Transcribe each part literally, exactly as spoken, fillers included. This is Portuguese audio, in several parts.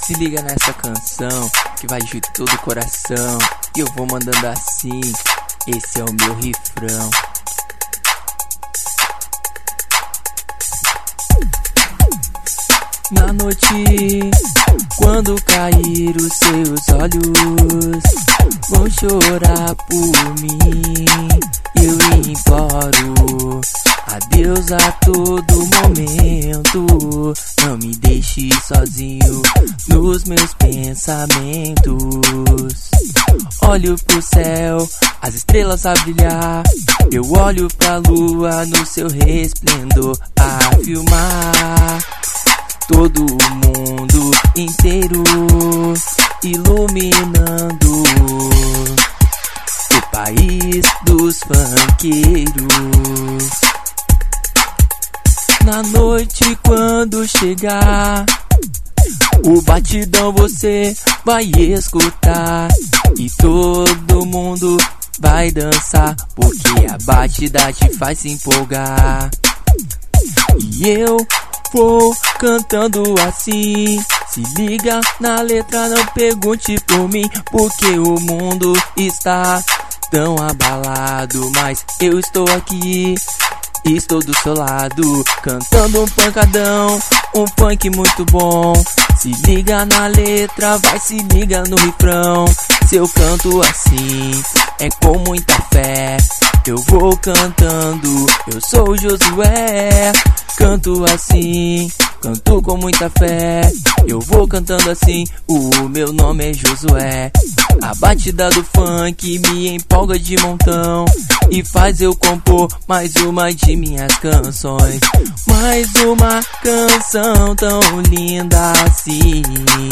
Se liga nessa canção que vai de todo o coração. E eu vou mandando assim, esse é o meu refrão. Na noite, quando cair os seus olhos, vão chorar por mim. Eu imploro a Deus a todo momento, não me deixe sozinho nos meus pensamentos. Olho pro céu, as estrelas a brilhar. Eu olho pra lua no seu resplendor a filmar todo o mundo inteiro, iluminando o país dos funkeiros. Na noite quando chegar o batidão você vai escutar e todo mundo vai dançar, porque a batida te faz se empolgar. E eu vou cantando assim, se liga na letra, não pergunte por mim, porque o mundo está tão abalado, mas eu estou aqui, estou do seu lado, cantando um pancadão, um funk muito bom. Se liga na letra, vai se liga no refrão. Se eu canto assim, é com muita fé, eu vou cantando, eu sou o Josué. Canto assim, canto com muita fé, eu vou cantando assim, o meu nome é Josué. A batida do funk me empolga de montão e faz eu compor mais uma de minhas canções. Mais uma canção tão linda assim,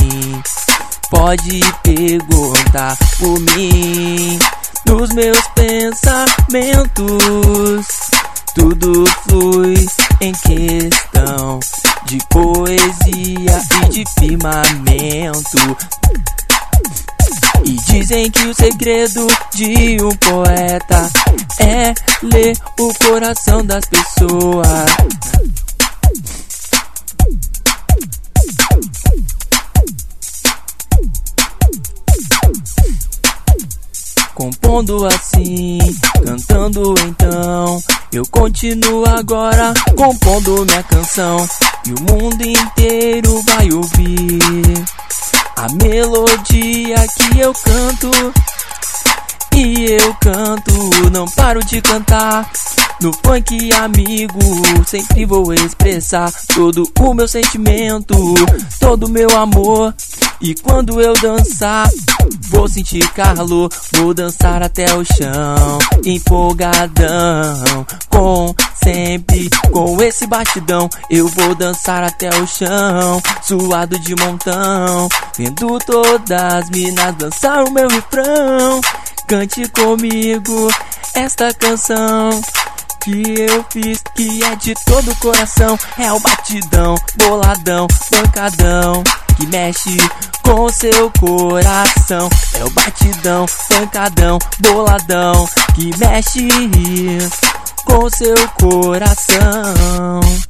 pode perguntar por mim. Nos meus pensamentos tudo flui em questão de poesia e de firmamento. E dizem que o segredo de um poeta é ler o coração das pessoas. Compondo assim, cantando então, eu continuo agora compondo minha canção. E o mundo inteiro vai ouvir a melodia que eu canto. E eu canto, não paro de cantar. No funk, amigo, sempre vou expressar todo o meu sentimento, todo o meu amor. E quando eu dançar, vou sentir calor, vou dançar até o chão, empolgadão, com sempre com esse batidão. Eu vou dançar até o chão, suado de montão, vendo todas as minas dançar o meu refrão. Cante comigo esta canção que eu fiz, que é de todo o coração. É o batidão, boladão, pancadão, que mexe com seu coração. É o batidão, pancadão, boladão, que mexe com seu coração.